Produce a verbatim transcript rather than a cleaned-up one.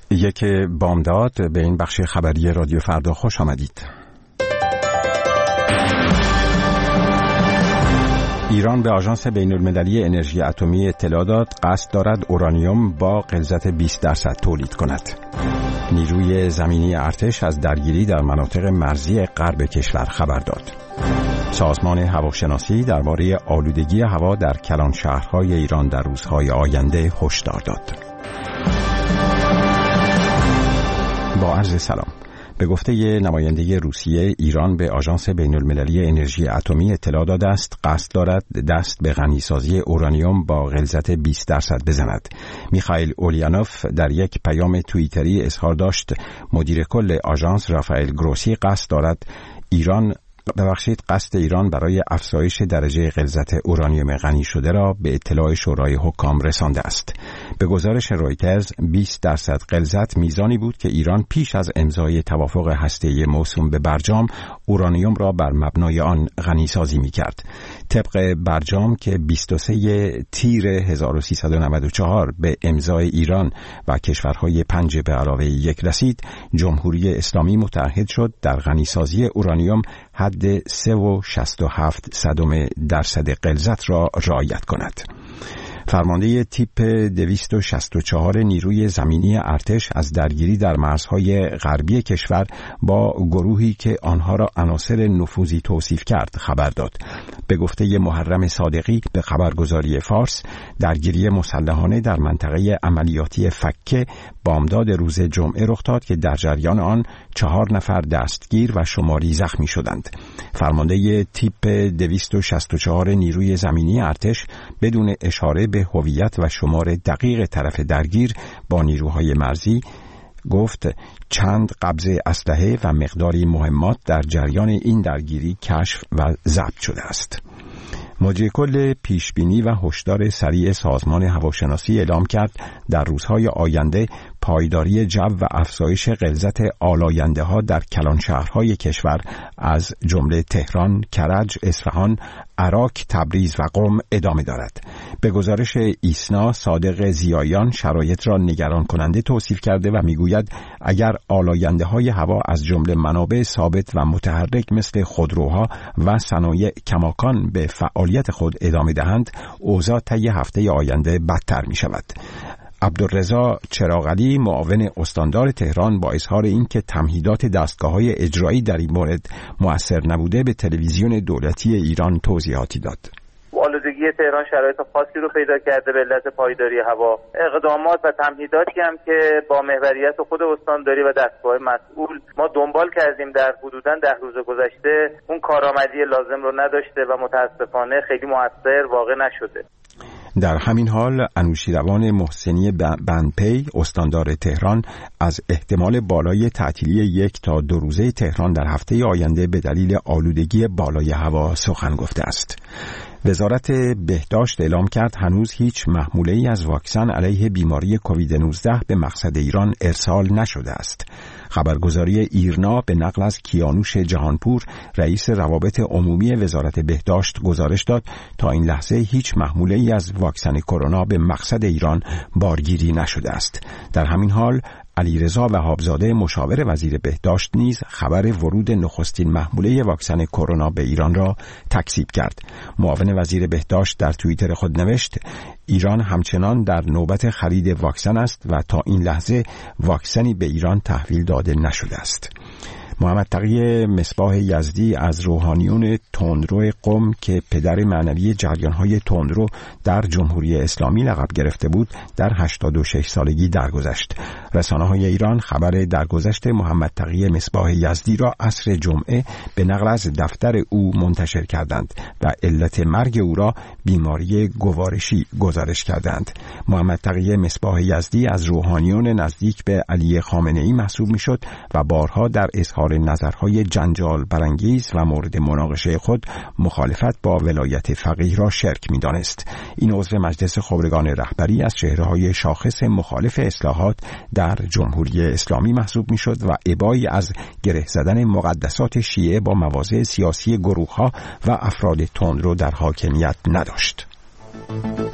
یک بامداد به این بخش خبری رادیو فردا خوش آمدید. ایران به آژانس بین‌المللی انرژی اتمی اطلاع داد قصد دارد اورانیوم با غلظت بیست درصد تولید کند. نیروی زمینی ارتش از درگیری در مناطق مرزی غرب کشور خبر داد. سازمان هواشناسی درباره آلودگی هوا در کلان شهرهای ایران در روزهای آینده هشدار داد. با عرض سلام. به گفته نماینده روسیه، ایران به آژانس بین‌المللی انرژی اتمی اطلاع داده است قصد دارد دست به غنیسازی اورانیوم با غلظت بیست درصد بزند. میخائیل اولیانوف در یک پیام توییتری اظهار داشت مدیر کل آژانس رافائل گروسی قصد دارد ایران ببخشید قصد ایران برای افزایش درجه غلظت اورانیوم غنی شده را به اطلاع شورای حکام رسانده است. به گزارش رویترز بیست درصد غلظت میزانی بود که ایران پیش از امضای توافق هسته‌ای موسوم به برجام اورانیوم را بر مبنای آن غنی سازی می‌کرد. طبق برجام که بیست و سه تیر هزار و سیصد و نود و چهار به امضای ایران و کشورهای پنج به علاوه یک رسید، جمهوری اسلامی متعهد شد در غنی سازی اورانیوم حد سه و شصت و هفت صدم درصد غلظت را رعایت کند. فرمانده تیپ دویست و شصت و چهار نیروی زمینی ارتش از درگیری در مرزهای غربی کشور با گروهی که آنها را عناصر نفوذی توصیف کرد خبر داد. به گفته محرم صادقی به خبرگزاری فارس، درگیری مسلحانه در منطقه عملیاتی فکه بامداد روز جمعه رخ داد که در جریان آن چهار نفر دستگیر و شماری زخمی شدند. فرمانده تیپ دویست و شصت و چهار نیروی زمینی ارتش بدون اشاره به هویت و شمار دقیق طرف درگیر با نیروهای مرزی گفت چند قبض اسلحه و مقداری مهمات در جریان این درگیری کشف و ضبط شده است. مجری کل پیشبینی و هشدار سریع سازمان هواشناسی اعلام کرد در روزهای آینده پایداری جو و افزایش غلظت آلاینده ها در کلان شهرهای کشور از جمله تهران، کرج، اصفهان، عراق، تبریز و قم ادامه دارد. به گزارش ایسنا، صادق زیایان شرایط را نگران کننده توصیف کرده و میگوید اگر آلاینده های هوا از جمله منابع ثابت و متحرک مثل خودروها و صنایع کماکان به فعالیت خود ادامه دهند، اوضاع طی هفته آینده بدتر می شود. عبدالرضا چراغعلی معاون استاندار تهران با اظهار اینکه تمهیدات دستگاه‌های اجرایی در این مورد مؤثر نبوده به تلویزیون دولتی ایران توضیحاتی داد. آلودگی تهران شرایط خاصی رو پیدا کرده به علت پایداری هوا. اقدامات و تمهیداتی هم که با محوریت خود استانداری و دستگاه مسئول ما دنبال کردیم در حدوداً ده روز گذشته اون کارآمدی لازم رو نداشته و متاسفانه خیلی مؤثر واقع نشده. در همین حال انوشیروان محسنی بندپی استاندار تهران از احتمال بالای تعطیلی یک تا دو روزه تهران در هفته آینده به دلیل آلودگی بالای هوا سخن گفته است. وزارت بهداشت اعلام کرد هنوز هیچ محموله‌ای از واکسن علیه بیماری کووید نوزده به مقصد ایران ارسال نشده است. خبرگزاری ایرنا به نقل از کیانوش جهانپور رئیس روابط عمومی وزارت بهداشت گزارش داد تا این لحظه هیچ محموله‌ای از واکسن کرونا به مقصد ایران بارگیری نشده است. در همین حال علیرضا وهابزاده مشاور وزیر بهداشت نیز خبر ورود نخستین محموله واکسن کرونا به ایران را تکذیب کرد. معاون وزیر بهداشت در توییتر خود نوشت ایران همچنان در نوبت خرید واکسن است و تا این لحظه واکسنی به ایران تحویل داده نشده است. محمد تقی مصباح یزدی از روحانیون تندرو قم که پدر معنوی جریان‌های تندرو در جمهوری اسلامی لقب گرفته بود در هشتاد و شش سالگی درگذشت. رسانه‌های ایران خبر درگذشت محمد تقی مصباح یزدی را عصر جمعه به نقل از دفتر او منتشر کردند و علت مرگ او را بیماری گوارشی گزارش کردند. محمد تقی مصباح یزدی از روحانیون نزدیک به علی خامنه‌ای محسوب می‌شد و بارها در اظهار نظرهای جنجال برانگیز و مورد مناقشه خود مخالفت با ولایت فقیه را شرک می‌دانست. این عضو مجلس خبرگان رهبری از چهره‌های شاخص مخالف اصلاحات در جمهوری اسلامی محسوب می‌شد و ابایی از گره زدن مقدسات شیعه با مواضع سیاسی گروه‌ها و افراد تندرو در حاکمیت نداشت.